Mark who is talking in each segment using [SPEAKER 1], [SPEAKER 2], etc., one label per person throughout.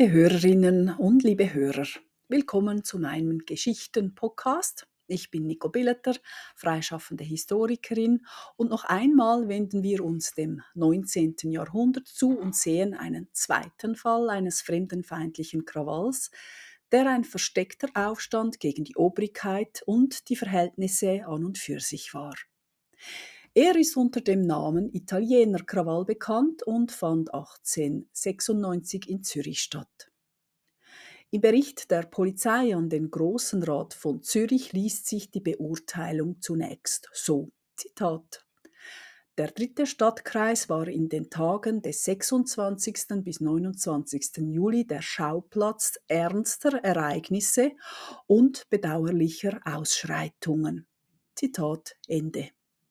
[SPEAKER 1] Liebe Hörerinnen und liebe Hörer, willkommen zu meinem Geschichten-Podcast. Ich bin Nico Billeter, freischaffende Historikerin, und noch einmal wenden wir uns dem 19. Jahrhundert zu und sehen einen zweiten Fall eines fremdenfeindlichen Krawalls, der ein versteckter Aufstand gegen die Obrigkeit und die Verhältnisse an und für sich war. Er ist unter dem Namen Italienerkrawall bekannt und fand 1896 in Zürich statt. Im Bericht der Polizei an den Grossen Rat von Zürich liest sich die Beurteilung zunächst so: Zitat: Der dritte Stadtkreis war in den Tagen des 26. bis 29. Juli der Schauplatz ernster Ereignisse und bedauerlicher Ausschreitungen. Zitat Ende.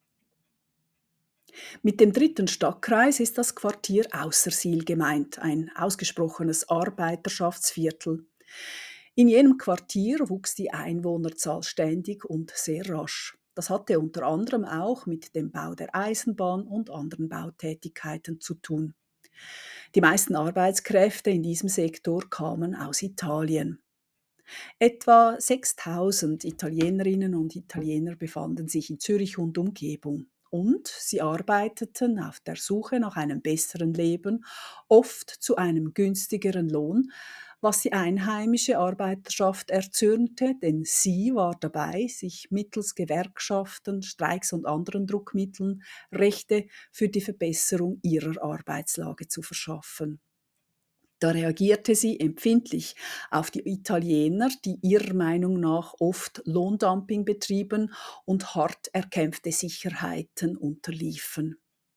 [SPEAKER 1] Mit dem dritten Stadtkreis ist das Quartier Aussersihl gemeint, ein ausgesprochenes Arbeiterschaftsviertel. In jenem Quartier wuchs die Einwohnerzahl ständig und sehr rasch. Das hatte unter anderem auch mit dem Bau der Eisenbahn und anderen Bautätigkeiten zu tun. Die meisten Arbeitskräfte in diesem Sektor kamen aus Italien. Etwa 6000 Italienerinnen und Italiener befanden sich in Zürich und Umgebung. Und sie arbeiteten auf der Suche nach einem besseren Leben, oft zu einem günstigeren Lohn, was die einheimische Arbeiterschaft erzürnte, denn sie war dabei, sich mittels Gewerkschaften, Streiks und anderen Druckmitteln Rechte für die Verbesserung ihrer Arbeitslage zu verschaffen. Da reagierte sie empfindlich auf die Italiener, die ihrer Meinung nach oft Lohndumping betrieben und hart erkämpfte Sicherheiten unterliefen.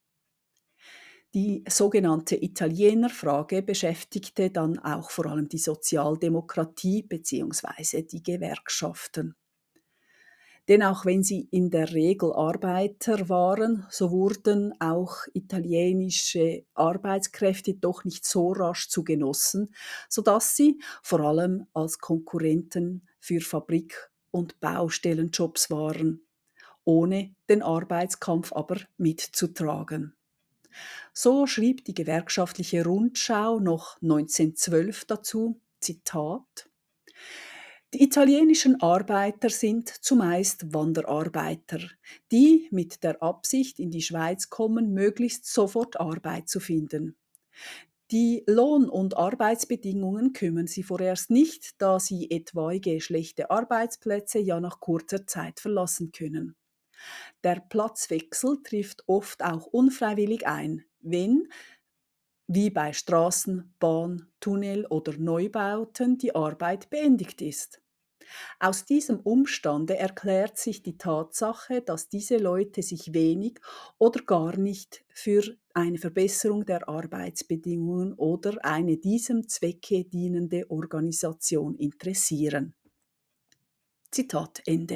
[SPEAKER 1] Die sogenannte Italienerfrage beschäftigte dann auch vor allem die Sozialdemokratie bzw. die Gewerkschaften. Denn auch wenn sie in der Regel Arbeiter waren, so wurden auch italienische Arbeitskräfte doch nicht so rasch zu Genossen, sodass sie vor allem als Konkurrenten für Fabrik- und Baustellenjobs waren, ohne den Arbeitskampf aber mitzutragen. So schrieb die gewerkschaftliche Rundschau noch 1912 dazu, Zitat: Die italienischen Arbeiter sind zumeist Wanderarbeiter, die mit der Absicht in die Schweiz kommen, möglichst sofort Arbeit zu finden. Die Lohn- und Arbeitsbedingungen kümmern sie vorerst nicht, da sie etwaige schlechte Arbeitsplätze ja nach kurzer Zeit verlassen können. Der Platzwechsel trifft oft auch unfreiwillig ein, wenn, wie bei Straßen, Bahn, Tunnel oder Neubauten, die Arbeit beendigt ist. Aus diesem Umstande erklärt sich die Tatsache, dass diese Leute sich wenig oder gar nicht für eine Verbesserung der Arbeitsbedingungen oder eine diesem Zwecke dienende Organisation interessieren. Zitat Ende.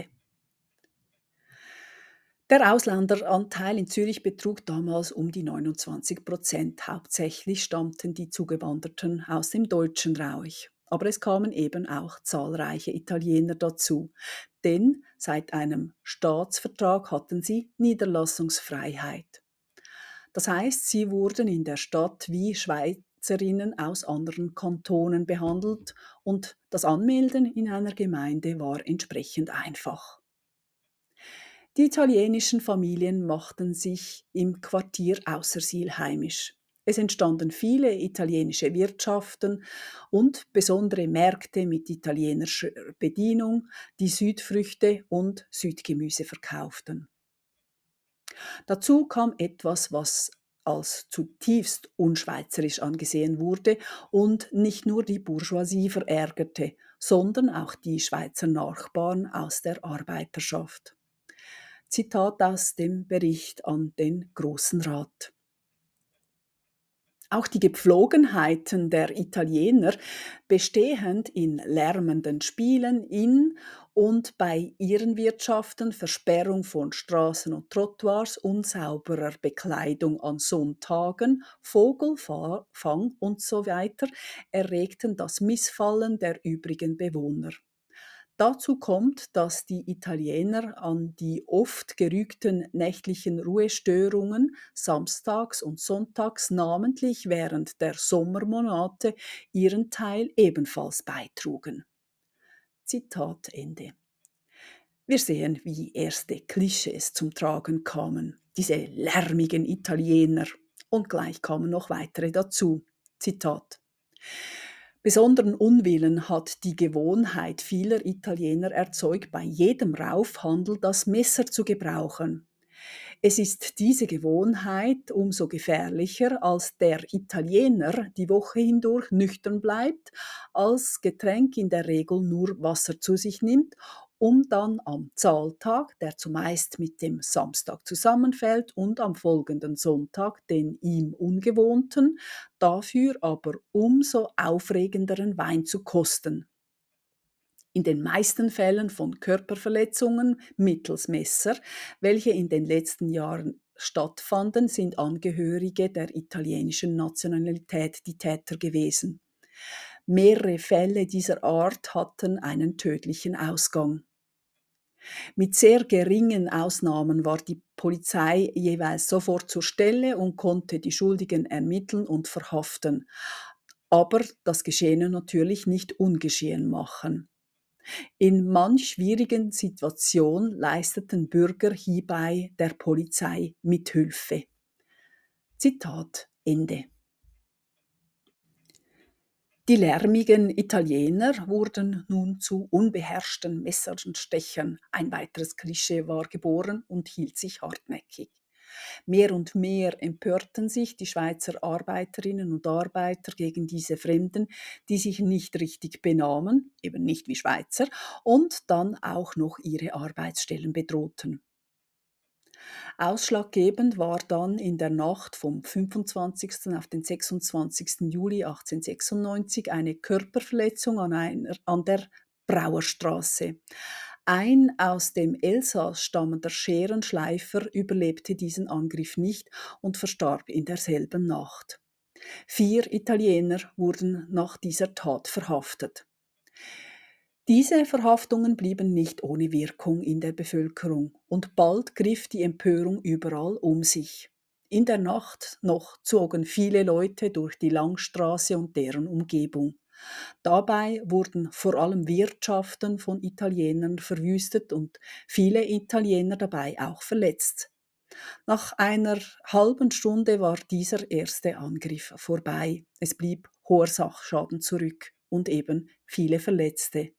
[SPEAKER 1] Der Ausländeranteil in Zürich betrug damals um die 29%. Hauptsächlich stammten die Zugewanderten aus dem Deutschen Reich. Aber es kamen eben auch zahlreiche Italiener dazu, denn seit einem Staatsvertrag hatten sie Niederlassungsfreiheit. Das heißt, sie wurden in der Stadt wie Schweizerinnen aus anderen Kantonen behandelt und das Anmelden in einer Gemeinde war entsprechend einfach. Die italienischen Familien machten sich im Quartier Aussersihl heimisch. Es entstanden viele italienische Wirtschaften und besondere Märkte mit italienischer Bedienung, die Südfrüchte und Südgemüse verkauften. Dazu kam etwas, was als zutiefst unschweizerisch angesehen wurde und nicht nur die Bourgeoisie verärgerte, sondern auch die Schweizer Nachbarn aus der Arbeiterschaft. Zitat aus dem Bericht an den Grossen Rat. Auch die Gepflogenheiten der Italiener, bestehend in lärmenden Spielen in und bei ihren Wirtschaften, Versperrung von Straßen und Trottoirs, unsauberer Bekleidung an Sonntagen, Vogelfang und so weiter, erregten das Missfallen der übrigen Bewohner. Dazu kommt, dass die Italiener an die oft gerügten nächtlichen Ruhestörungen samstags und sonntags namentlich während der Sommermonate ihren Teil ebenfalls beitrugen. Zitat Ende. Wir sehen, wie erste Klischees zum Tragen kamen, diese lärmigen Italiener, und gleich kamen noch weitere dazu. Zitat: Besonderen Unwillen hat die Gewohnheit vieler Italiener erzeugt, bei jedem Raufhandel das Messer zu gebrauchen. Es ist diese Gewohnheit umso gefährlicher, als der Italiener die Woche hindurch nüchtern bleibt, als Getränk in der Regel nur Wasser zu sich nimmt, um dann am Zahltag, der zumeist mit dem Samstag zusammenfällt, und am folgenden Sonntag den ihm ungewohnten, dafür aber umso aufregenderen Wein zu kosten. In den meisten Fällen von Körperverletzungen mittels Messer, welche in den letzten Jahren stattfanden, sind Angehörige der italienischen Nationalität die Täter gewesen. Mehrere Fälle dieser Art hatten einen tödlichen Ausgang. Mit sehr geringen Ausnahmen war die Polizei jeweils sofort zur Stelle und konnte die Schuldigen ermitteln und verhaften, aber das Geschehene natürlich nicht ungeschehen machen. In manch schwierigen Situation leisteten Bürger hierbei der Polizei Mithilfe. Zitat Ende. Die lärmigen Italiener wurden nun zu unbeherrschten Messerstechern. Ein weiteres Klischee war geboren und hielt sich hartnäckig. Mehr und mehr empörten sich die Schweizer Arbeiterinnen und Arbeiter gegen diese Fremden, die sich nicht richtig benahmen, eben nicht wie Schweizer, und dann auch noch ihre Arbeitsstellen bedrohten. Ausschlaggebend war dann in der Nacht vom 25. auf den 26. Juli 1896 eine Körperverletzung an der Brauerstraße. Ein aus dem Elsass stammender Scherenschleifer überlebte diesen Angriff nicht und verstarb in derselben Nacht. 4 Italiener wurden nach dieser Tat verhaftet. Diese Verhaftungen blieben nicht ohne Wirkung in der Bevölkerung, und bald griff die Empörung überall um sich. In der Nacht noch zogen viele Leute durch die Langstraße und deren Umgebung. Dabei wurden vor allem Wirtschaften von Italienern verwüstet und viele Italiener dabei auch verletzt. Nach einer halben Stunde war dieser erste Angriff vorbei. Es blieb hoher Sachschaden zurück und eben viele Verletzte.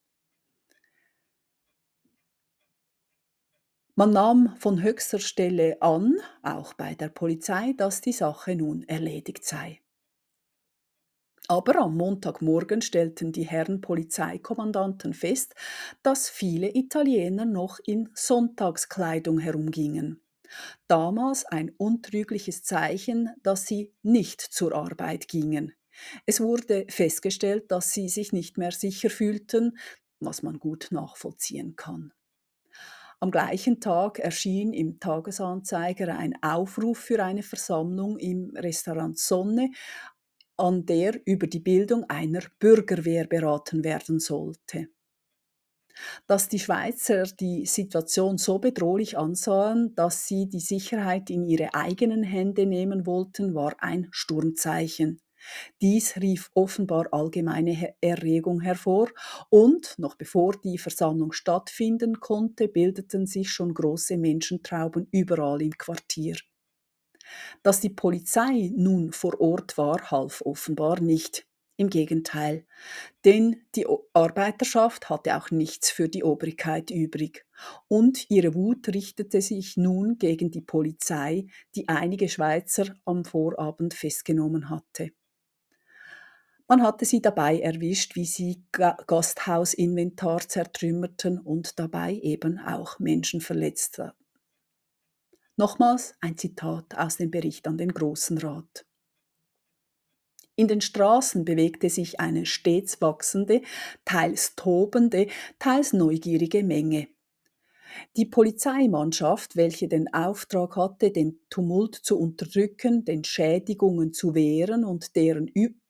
[SPEAKER 1] Man nahm von höchster Stelle an, auch bei der Polizei, dass die Sache nun erledigt sei. Aber am Montagmorgen stellten die Herren Polizeikommandanten fest, dass viele Italiener noch in Sonntagskleidung herumgingen. Damals ein untrügliches Zeichen, dass sie nicht zur Arbeit gingen. Es wurde festgestellt, dass sie sich nicht mehr sicher fühlten, was man gut nachvollziehen kann. Am gleichen Tag erschien im Tagesanzeiger ein Aufruf für eine Versammlung im Restaurant Sonne, an der über die Bildung einer Bürgerwehr beraten werden sollte. Dass die Schweizer die Situation so bedrohlich ansahen, dass sie die Sicherheit in ihre eigenen Hände nehmen wollten, war ein Sturmzeichen. Dies rief offenbar allgemeine Erregung hervor und, noch bevor die Versammlung stattfinden konnte, bildeten sich schon große Menschentrauben überall im Quartier. Dass die Polizei nun vor Ort war, half offenbar nicht. Im Gegenteil, denn die Arbeiterschaft hatte auch nichts für die Obrigkeit übrig, und ihre Wut richtete sich nun gegen die Polizei, die einige Schweizer am Vorabend festgenommen hatte. Man hatte sie dabei erwischt, wie sie Gasthausinventar zertrümmerten und dabei eben auch Menschen verletzten. Nochmals ein Zitat aus dem Bericht an den Grossen Rat. In den Straßen bewegte sich eine stets wachsende, teils tobende, teils neugierige Menge. Die Polizeimannschaft, welche den Auftrag hatte, den Tumult zu unterdrücken, den Schädigungen zu wehren und deren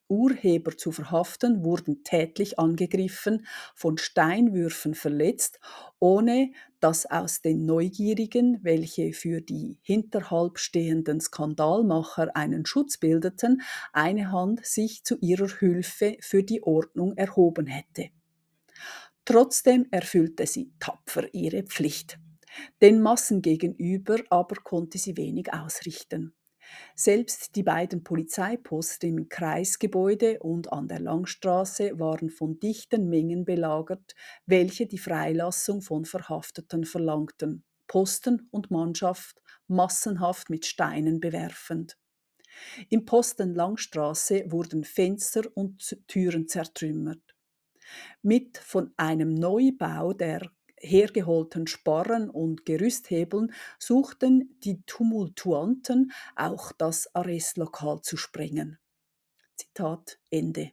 [SPEAKER 1] Urheber zu verhaften, wurden tätlich angegriffen, von Steinwürfen verletzt, ohne dass aus den Neugierigen, welche für die hinterhalb stehenden Skandalmacher einen Schutz bildeten, eine Hand sich zu ihrer Hilfe für die Ordnung erhoben hätte. Trotzdem erfüllte sie tapfer ihre Pflicht. Den Massen gegenüber aber konnte sie wenig ausrichten. Selbst die beiden Polizeiposten im Kreisgebäude und an der Langstraße waren von dichten Mengen belagert, welche die Freilassung von Verhafteten verlangten, Posten und Mannschaft massenhaft mit Steinen bewerfend. Im Posten Langstraße wurden Fenster und Türen zertrümmert. Mit von einem Neubau der hergeholten Sparren und Gerüsthebeln suchten die Tumultuanten auch das Arrestlokal zu sprengen. Zitat Ende.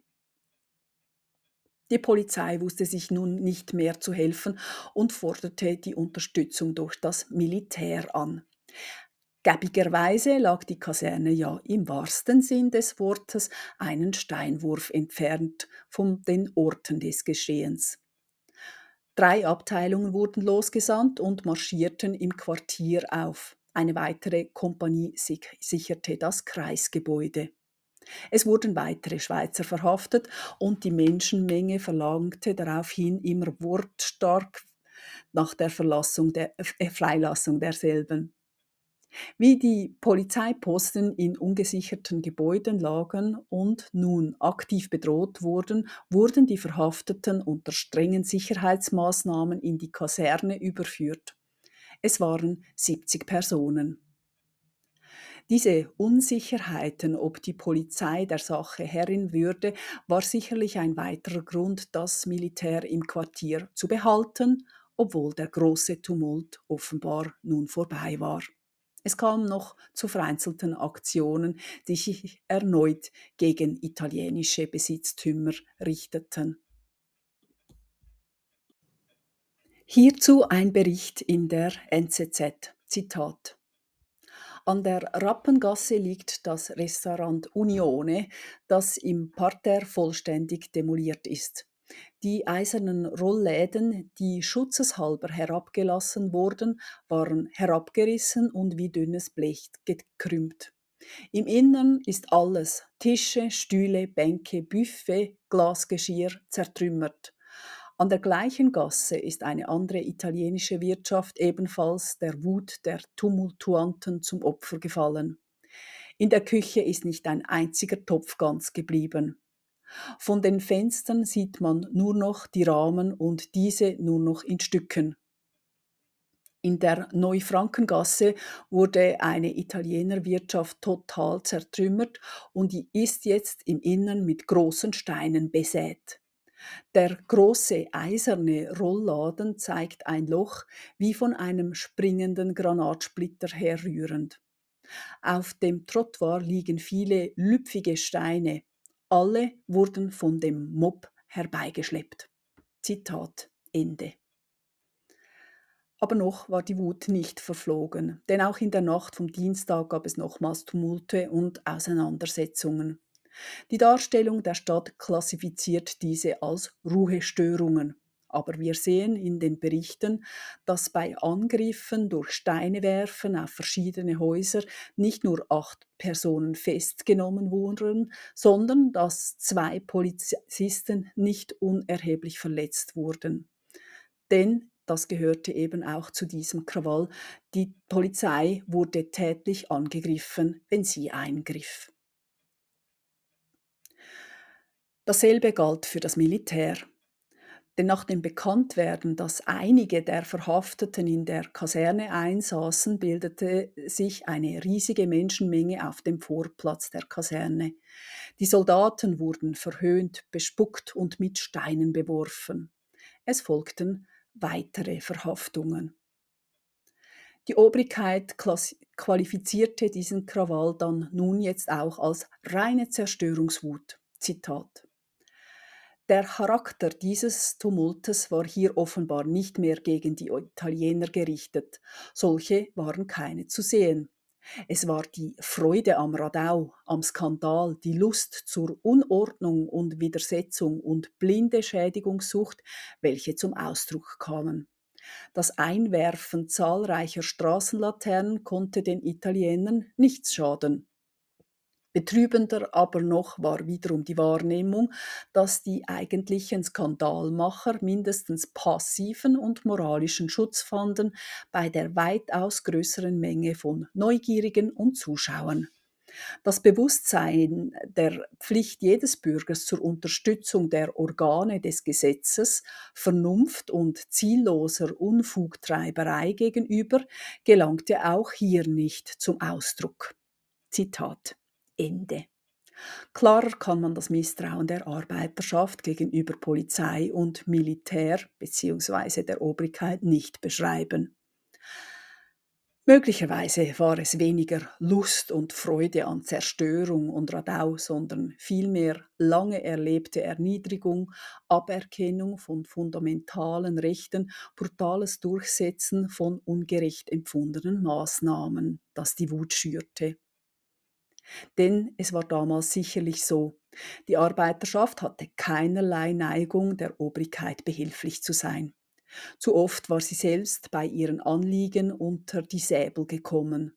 [SPEAKER 1] Die Polizei wusste sich nun nicht mehr zu helfen und forderte die Unterstützung durch das Militär an. Gäbigerweise lag die Kaserne ja im wahrsten Sinn des Wortes einen Steinwurf entfernt von den Orten des Geschehens. 3 Abteilungen wurden losgesandt und marschierten im Quartier auf. Eine weitere Kompanie sicherte das Kreisgebäude. Es wurden weitere Schweizer verhaftet und die Menschenmenge verlangte daraufhin immer wortstark nach der Freilassung derselben. Wie die Polizeiposten in ungesicherten Gebäuden lagen und nun aktiv bedroht wurden, wurden die Verhafteten unter strengen Sicherheitsmaßnahmen in die Kaserne überführt. Es waren 70 Personen. Diese Unsicherheiten, ob die Polizei der Sache Herrin würde, war sicherlich ein weiterer Grund, das Militär im Quartier zu behalten, obwohl der große Tumult offenbar nun vorbei war. Es kam noch zu vereinzelten Aktionen, die sich erneut gegen italienische Besitztümer richteten. Hierzu ein Bericht in der NZZ. Zitat: An der Rappengasse liegt das Restaurant Unione, das im Parterre vollständig demoliert ist. Die eisernen Rollläden, die schutzeshalber herabgelassen wurden, waren herabgerissen und wie dünnes Blech gekrümmt. Im Innern ist alles, Tische, Stühle, Bänke, Buffet, Glasgeschirr, zertrümmert. An der gleichen Gasse ist eine andere italienische Wirtschaft ebenfalls der Wut der Tumultuanten zum Opfer gefallen. In der Küche ist nicht ein einziger Topf ganz geblieben. Von den Fenstern sieht man nur noch die Rahmen und diese nur noch in Stücken. In der Neufrankengasse wurde eine Italienerwirtschaft total zertrümmert und die ist jetzt im Innern mit großen Steinen besät. Der große eiserne Rollladen zeigt ein Loch, wie von einem springenden Granatsplitter herrührend. Auf dem Trottoir liegen viele lüpfige Steine. Alle wurden von dem Mob herbeigeschleppt. Zitat Ende. Aber noch war die Wut nicht verflogen, denn auch in der Nacht vom Dienstag gab es nochmals Tumulte und Auseinandersetzungen. Die Darstellung der Stadt klassifiziert diese als Ruhestörungen. Aber wir sehen in den Berichten, dass bei Angriffen durch Steinewerfen auf verschiedene Häuser nicht nur 8 Personen festgenommen wurden, sondern dass 2 Polizisten nicht unerheblich verletzt wurden. Denn das gehörte eben auch zu diesem Krawall. Die Polizei wurde tätlich angegriffen, wenn sie eingriff. Dasselbe galt für das Militär. Denn nach dem Bekanntwerden, dass einige der Verhafteten in der Kaserne einsaßen, bildete sich eine riesige Menschenmenge auf dem Vorplatz der Kaserne. Die Soldaten wurden verhöhnt, bespuckt und mit Steinen beworfen. Es folgten weitere Verhaftungen. Die Obrigkeit qualifizierte diesen Krawall dann nun jetzt auch als reine Zerstörungswut. Zitat: Der Charakter dieses Tumultes war hier offenbar nicht mehr gegen die Italiener gerichtet. Solche waren keine zu sehen. Es war die Freude am Radau, am Skandal, die Lust zur Unordnung und Widersetzung und blinde Schädigungssucht, welche zum Ausdruck kamen. Das Einwerfen zahlreicher Straßenlaternen konnte den Italienern nichts schaden. Betrübender aber noch war wiederum die Wahrnehmung, dass die eigentlichen Skandalmacher mindestens passiven und moralischen Schutz fanden bei der weitaus größeren Menge von Neugierigen und Zuschauern. Das Bewusstsein der Pflicht jedes Bürgers zur Unterstützung der Organe des Gesetzes, Vernunft und zielloser Unfugtreiberei gegenüber gelangte auch hier nicht zum Ausdruck. Zitat Ende. Klarer kann man das Misstrauen der Arbeiterschaft gegenüber Polizei und Militär bzw. der Obrigkeit nicht beschreiben. Möglicherweise war es weniger Lust und Freude an Zerstörung und Radau, sondern vielmehr lange erlebte Erniedrigung, Aberkennung von fundamentalen Rechten, brutales Durchsetzen von ungerecht empfundenen Maßnahmen, das die Wut schürte. Denn es war damals sicherlich so, die Arbeiterschaft hatte keinerlei Neigung, der Obrigkeit behilflich zu sein. Zu oft war sie selbst bei ihren Anliegen unter die Säbel gekommen.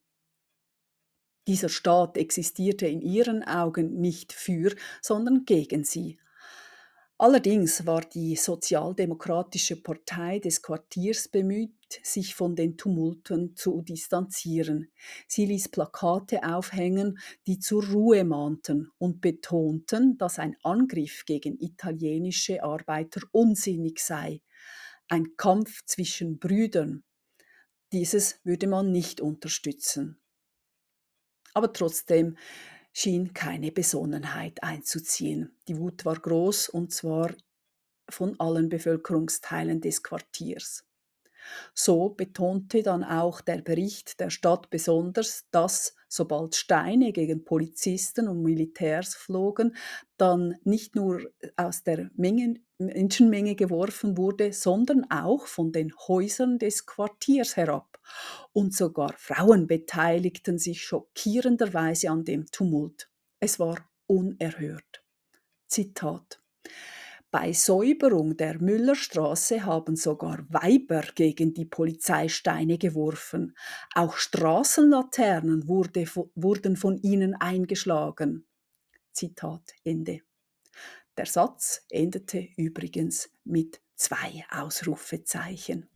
[SPEAKER 1] Dieser Staat existierte in ihren Augen nicht für, sondern gegen sie. Allerdings war die Sozialdemokratische Partei des Quartiers bemüht, sich von den Tumulten zu distanzieren. Sie ließ Plakate aufhängen, die zur Ruhe mahnten und betonten, dass ein Angriff gegen italienische Arbeiter unsinnig sei. Ein Kampf zwischen Brüdern. Dieses würde man nicht unterstützen. Aber trotzdem schien keine Besonnenheit einzuziehen. Die Wut war groß, und zwar von allen Bevölkerungsteilen des Quartiers. So betonte dann auch der Bericht der Stadt besonders, dass, sobald Steine gegen Polizisten und Militärs flogen, dann nicht nur aus der Menschenmenge geworfen wurde, sondern auch von den Häusern des Quartiers herab. Und sogar Frauen beteiligten sich schockierenderweise an dem Tumult. Es war unerhört. Zitat: Bei Säuberung der Müllerstraße haben sogar Weiber gegen die Polizei Steine geworfen. Auch Straßenlaternen wurden von ihnen eingeschlagen. Zitat Ende. Der Satz endete übrigens mit 2 Ausrufezeichen.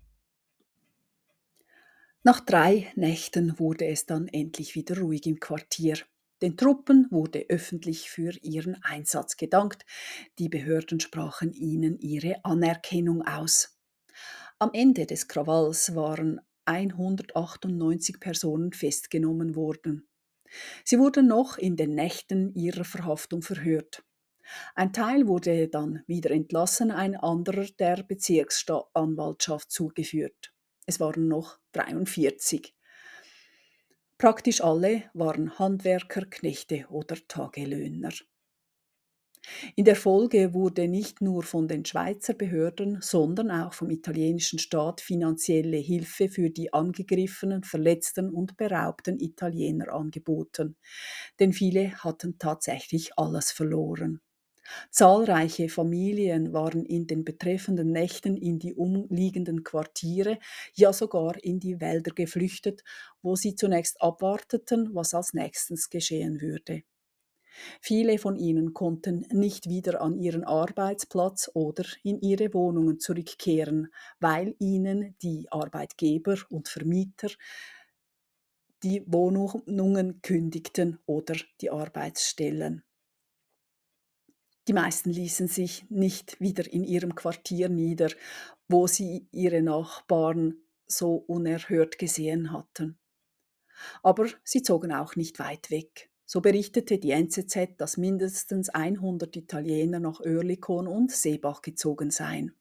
[SPEAKER 1] Nach 3 Nächten wurde es dann endlich wieder ruhig im Quartier. Den Truppen wurde öffentlich für ihren Einsatz gedankt. Die Behörden sprachen ihnen ihre Anerkennung aus. Am Ende des Krawalls waren 198 Personen festgenommen worden. Sie wurden noch in den Nächten ihrer Verhaftung verhört. Ein Teil wurde dann wieder entlassen, ein anderer der Bezirksanwaltschaft zugeführt. Es waren noch 43. Praktisch alle waren Handwerker, Knechte oder Tagelöhner. In der Folge wurde nicht nur von den Schweizer Behörden, sondern auch vom italienischen Staat finanzielle Hilfe für die angegriffenen, verletzten und beraubten Italiener angeboten, denn viele hatten tatsächlich alles verloren. Zahlreiche Familien waren in den betreffenden Nächten in die umliegenden Quartiere, ja sogar in die Wälder geflüchtet, wo sie zunächst abwarteten, was als nächstes geschehen würde. Viele von ihnen konnten nicht wieder an ihren Arbeitsplatz oder in ihre Wohnungen zurückkehren, weil ihnen die Arbeitgeber und Vermieter die Wohnungen kündigten oder die Arbeitsstellen. Die meisten ließen sich nicht wieder in ihrem Quartier nieder, wo sie ihre Nachbarn so unerhört gesehen hatten. Aber sie zogen auch nicht weit weg. So berichtete die NZZ, dass mindestens 100 Italiener nach Oerlikon und Seebach gezogen seien.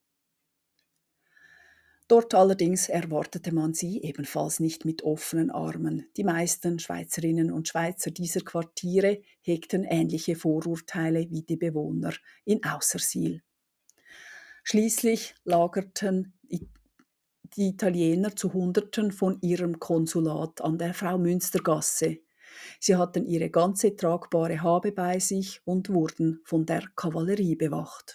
[SPEAKER 1] Dort allerdings erwartete man sie ebenfalls nicht mit offenen Armen. Die meisten Schweizerinnen und Schweizer dieser Quartiere hegten ähnliche Vorurteile wie die Bewohner in Aussersil. Schließlich lagerten die Italiener zu Hunderten von ihrem Konsulat an der Frau-Münster-Gasse. Sie hatten ihre ganze tragbare Habe bei sich und wurden von der Kavallerie bewacht.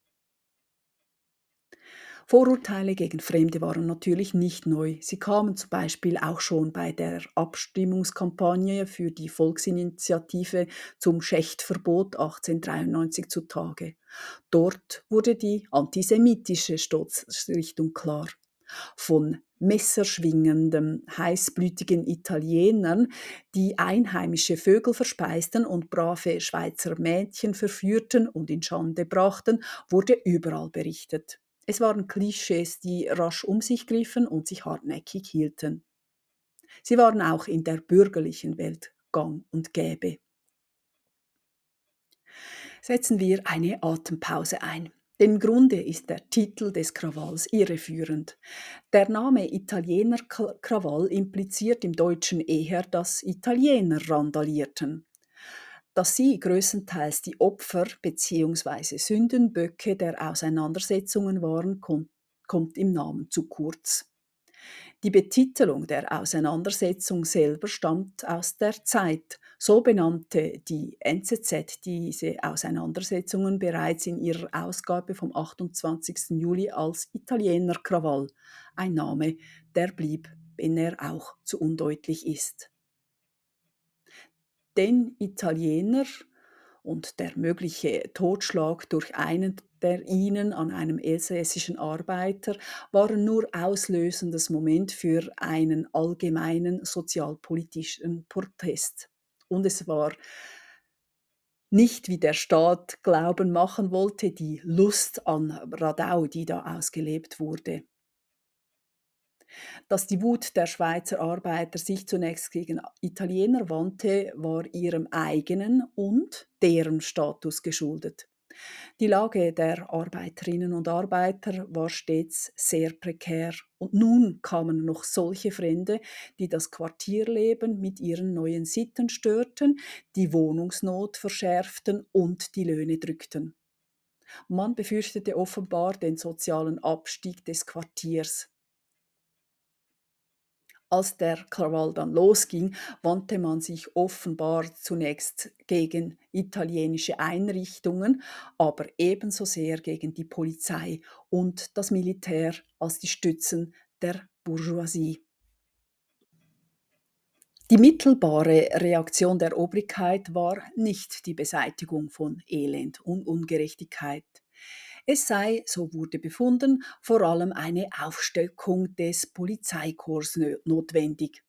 [SPEAKER 1] Vorurteile gegen Fremde waren natürlich nicht neu. Sie kamen zum Beispiel auch schon bei der Abstimmungskampagne für die Volksinitiative zum Schächtverbot 1893 zutage. Dort wurde die antisemitische Stoßrichtung klar. Von messerschwingenden, heißblütigen Italienern, die einheimische Vögel verspeisten und brave Schweizer Mädchen verführten und in Schande brachten, wurde überall berichtet. Es waren Klischees, die rasch um sich griffen und sich hartnäckig hielten. Sie waren auch in der bürgerlichen Welt gang und gäbe. Setzen wir eine Atempause ein. Denn im Grunde ist der Titel des Krawalls irreführend. Der Name Italiener-Krawall impliziert im Deutschen eher, dass Italiener randalierten. Dass sie größtenteils die Opfer bzw. Sündenböcke der Auseinandersetzungen waren, kommt im Namen zu kurz. Die Betitelung der Auseinandersetzung selber stammt aus der Zeit. So benannte die NZZ diese Auseinandersetzungen bereits in ihrer Ausgabe vom 28. Juli als Italienerkrawall, ein Name, der blieb, wenn er auch zu undeutlich ist. Den Italiener und der mögliche Totschlag durch einen der ihnen an einem elsässischen Arbeiter waren nur auslösendes Moment für einen allgemeinen sozialpolitischen Protest. Und es war nicht, wie der Staat glauben machen wollte, die Lust an Radau, die da ausgelebt wurde. Dass die Wut der Schweizer Arbeiter sich zunächst gegen Italiener wandte, war ihrem eigenen und deren Status geschuldet. Die Lage der Arbeiterinnen und Arbeiter war stets sehr prekär und nun kamen noch solche Fremde, die das Quartierleben mit ihren neuen Sitten störten, die Wohnungsnot verschärften und die Löhne drückten. Man befürchtete offenbar den sozialen Abstieg des Quartiers. Als der Krawall dann losging, wandte man sich offenbar zunächst gegen italienische Einrichtungen, aber ebenso sehr gegen die Polizei und das Militär als die Stützen der Bourgeoisie. Die mittelbare Reaktion der Obrigkeit war nicht die Beseitigung von Elend und Ungerechtigkeit. Es sei, so wurde befunden, vor allem eine Aufstockung des Polizeikorps notwendig.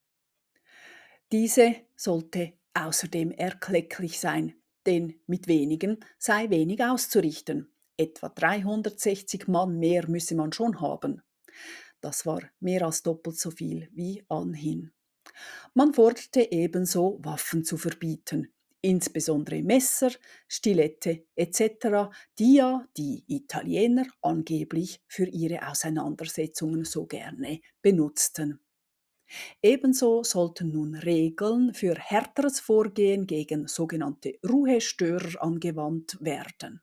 [SPEAKER 1] Diese sollte außerdem erklecklich sein, denn mit wenigen sei wenig auszurichten. Etwa 360 Mann mehr müsse man schon haben. Das war mehr als doppelt so viel wie anhin. Man forderte ebenso, Waffen zu verbieten, insbesondere Messer, Stilette etc., die ja die Italiener angeblich für ihre Auseinandersetzungen so gerne benutzten. Ebenso sollten nun Regeln für härteres Vorgehen gegen sogenannte Ruhestörer angewandt werden.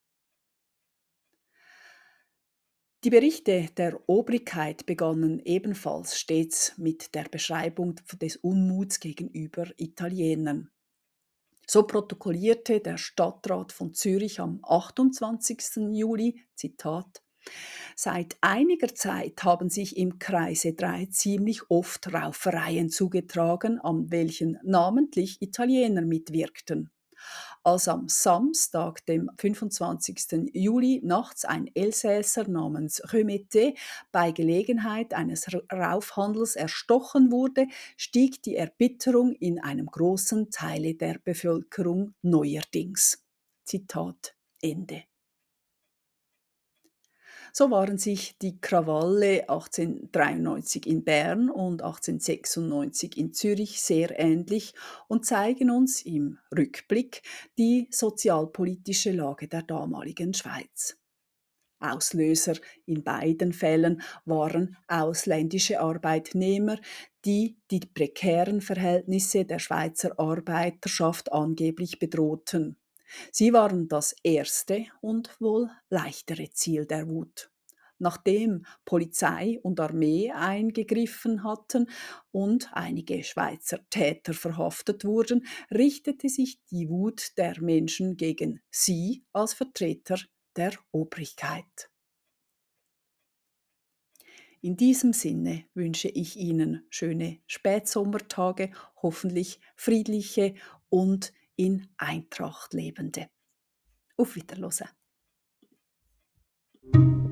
[SPEAKER 1] Die Berichte der Obrigkeit begannen ebenfalls stets mit der Beschreibung des Unmuts gegenüber Italienern. So protokollierte der Stadtrat von Zürich am 28. Juli, Zitat: Seit einiger Zeit haben sich im Kreise 3 ziemlich oft Raufereien zugetragen, an welchen namentlich Italiener mitwirkten. Als am Samstag, dem 25. Juli, nachts ein Elsässer namens Remete bei Gelegenheit eines Raufhandels erstochen wurde, stieg die Erbitterung in einem großen Teile der Bevölkerung neuerdings. Zitat Ende. So waren sich die Krawalle 1893 in Bern und 1896 in Zürich sehr ähnlich und zeigen uns im Rückblick die sozialpolitische Lage der damaligen Schweiz. Auslöser in beiden Fällen waren ausländische Arbeitnehmer, die die prekären Verhältnisse der Schweizer Arbeiterschaft angeblich bedrohten. Sie waren das erste und wohl leichtere Ziel der Wut. Nachdem Polizei und Armee eingegriffen hatten und einige Schweizer Täter verhaftet wurden, richtete sich die Wut der Menschen gegen sie als Vertreter der Obrigkeit. In diesem Sinne wünsche ich Ihnen schöne Spätsommertage, hoffentlich friedliche und in Eintracht lebende. Auf Wiederhören.